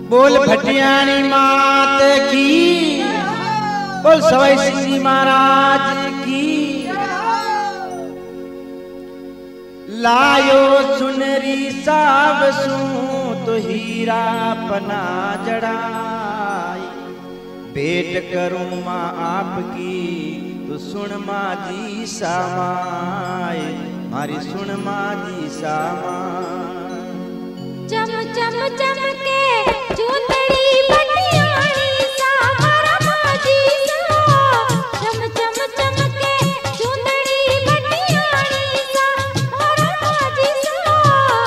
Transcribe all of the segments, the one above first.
बोल भटियाणी मात की, बोल सवाई सिंह जी महाराज की। लायो चुनरी साब सू तो हीरा पना जड़ाई, भेंट करूं माँ आपकी तो सुन माँ जी सामाय, मारी सुन माँ जी सामाय। चम चम चमके चुंदड़ी भटियाणी सा मारा माजी सा, चम चम चमके चुंदड़ी भटियाणी सा मारा माजी सा।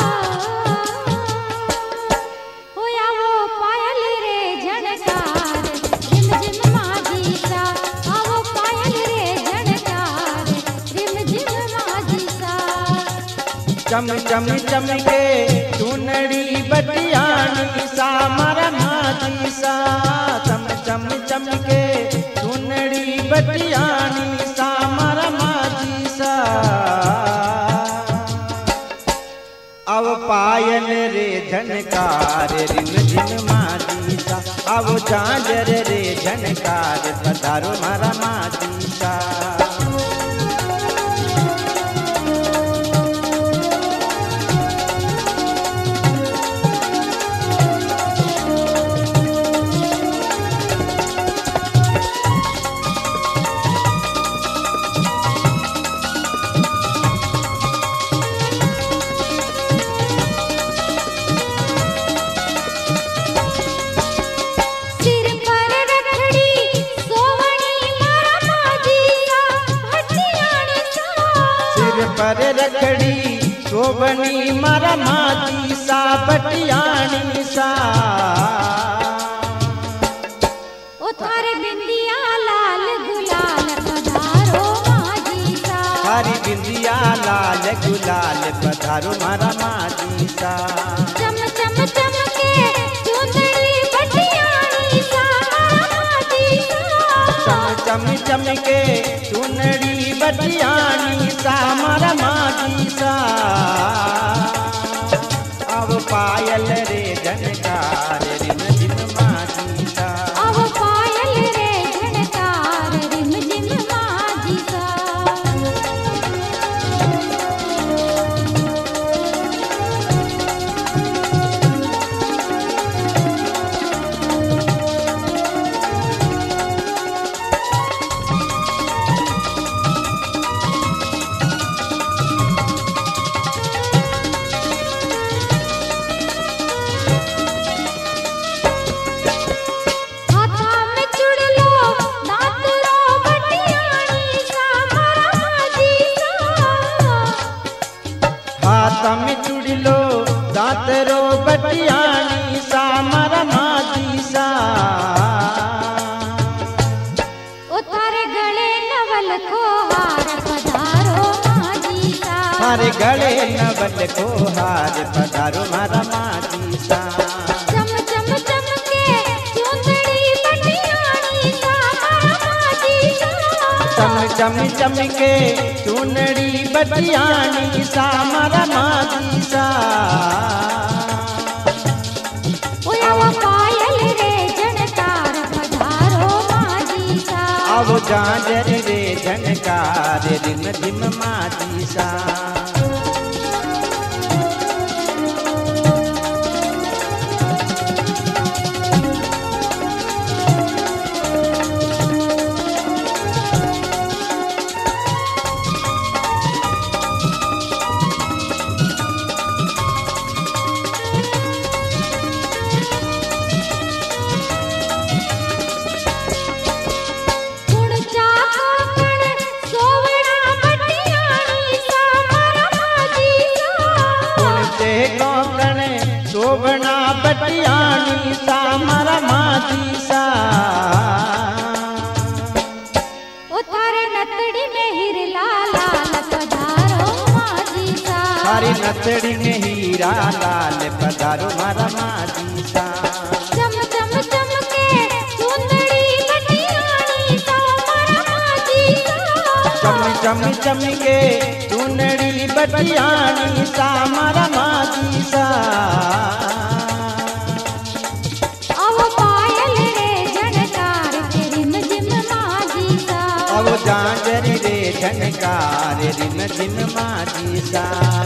होया वो पायल रे झनकार रिम झिम माजी सा, वो पायल रे झनकार रिम झिम माजी सा। चम चम चमके चुनड़ी भटियाणी सा मारा माजी सा, चम चम चमके चुनड़ी भटियाणी सा मारा माजी सा। अब पायल रे झनकार रिम झिम माजी सा, अब झांझर रे झनकार पधारो मारा माजी सा। पर रखड़ी शोभनी मारा माजी सा भटियाणी सा। ओ थारे बिंदिया लाल गुलाल पधारो माजी सा, थारी बिंदिया लाल गुलाल पधारो मारा माजी सा। चम चम चमके चुंदड़ी भटियाणी सा माजी सा, चम चम चमके चुनड़ी भटियाणी सा मारा माजी सा। अब पायल रे झनकार रिम झिम माजी सा, अब पायल रे झनकार रिम झिम माजी सा। हाथ में चुड़लो दातरो भटियाणी सा मारा माजी सा। ओ तारे गले नवल को हार पधारो माजी सा, थारे गले नवल को हार पधारो मारा माजी सा। चम चम चमके चुंदड़ी भटियाणी सा मारा माजी सा, चम चम चमके चुनड़ी भटियाणी सा मारा माजी सा। ओया वो पायल रे झनकार पधारो माजी सा, अब झांझर रे झनकार रिम झिम माजी सा। शोभना भटियाणी सा मारा माजी सा। ओ थारे नतड़ी में हीरा लाल पधारो माजी सा, थारी नतड़ी में हीरा लाल पधारो मारा माजी सा। चम चम चमके चुंदड़ी भटियाणी सा मारा माजी सा, चम चम चमके चुनड़ी भटियाणी सा मारा माजी सा। झनकार रिम झिम माझी सा।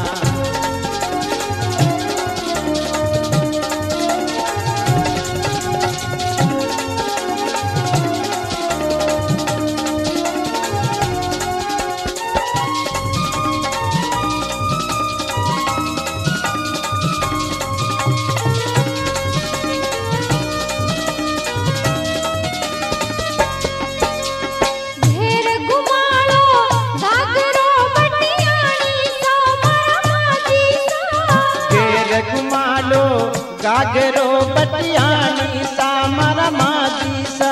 गागरो बटियानी सा मारा माझी सा।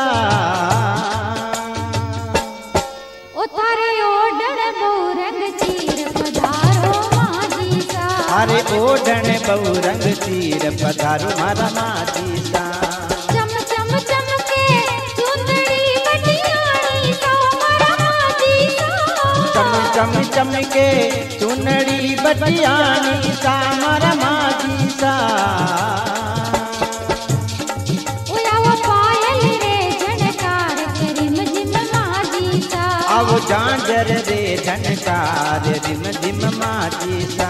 ओ थारे ओढ़ण बहुरंग चीर पधारो माझी सा। अरे ओढ़ण बहुरंग चीर पधारो मारा माझी सा। चम चम चमके चुंदड़ी बटियानी सा मारा माझी सा। चम चम चमके चुनड़ी बटियानी सा मारा माझी सा। आवो झांझर रे झनकार रिम झिम माझी सा।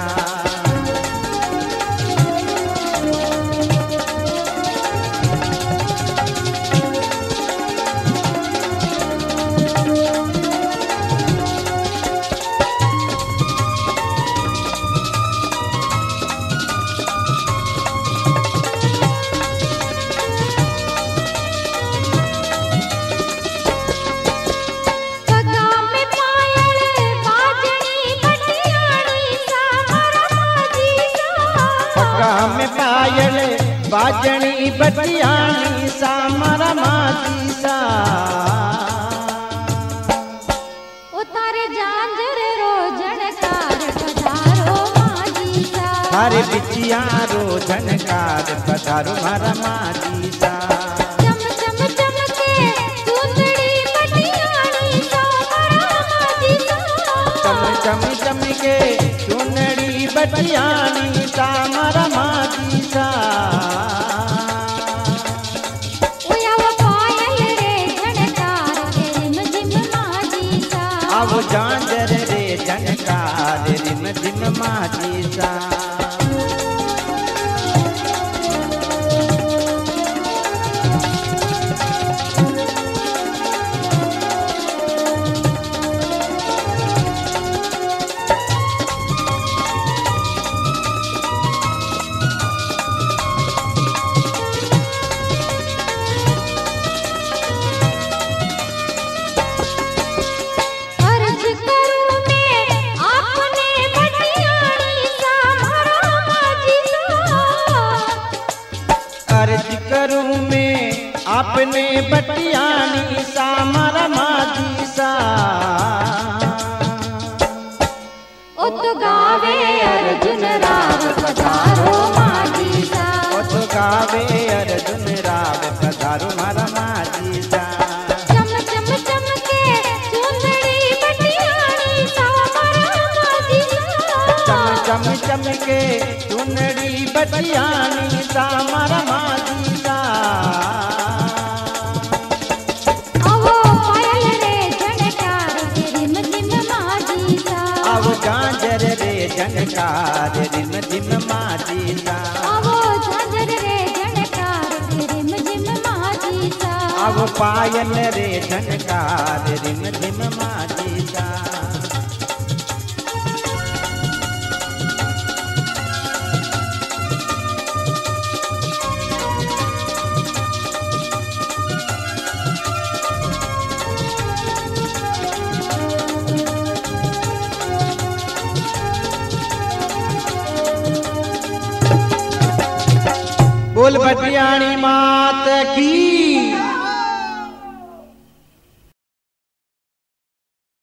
में पायल बाजनी बटियानी सा मारा माझी सा। ओ तारे झांझर रो झनकार पधारो माझी सा। थारे बिटिया रो झनकार पधारो मारा माझी सा। चम चम चमके चुंदड़ी बटियानी सा मारा माझी सा। चम चम चमके चुनड़ी बटियानी सा मारा माझी सा। आवो झांझर रे झनकार रिम झिम माझी सा। अर्ज करूं मैं आपने बटियानी सा मारा माझी सा। ओ तो गावे अर्जुन राव पधारो माझी सा। ओ तो गावे अर्जुन राव पधारो मारा माझी सा। चम चम चमके चुंदड़ी बटियानी सा मारा माझी सा। चम चम चमके चुनड़ी बटियानी सा मारा माझी सा। आवो पायल रे झनकार रिम झिम माझी सा। आवो झांझर रे झनकार रिम झिम माझी सा। आवो झांझर रे झनकार रिम झिम माझी सा। आवो पायल रे झनकार रिम झिम माझी सा। बोल बटियानी मात की।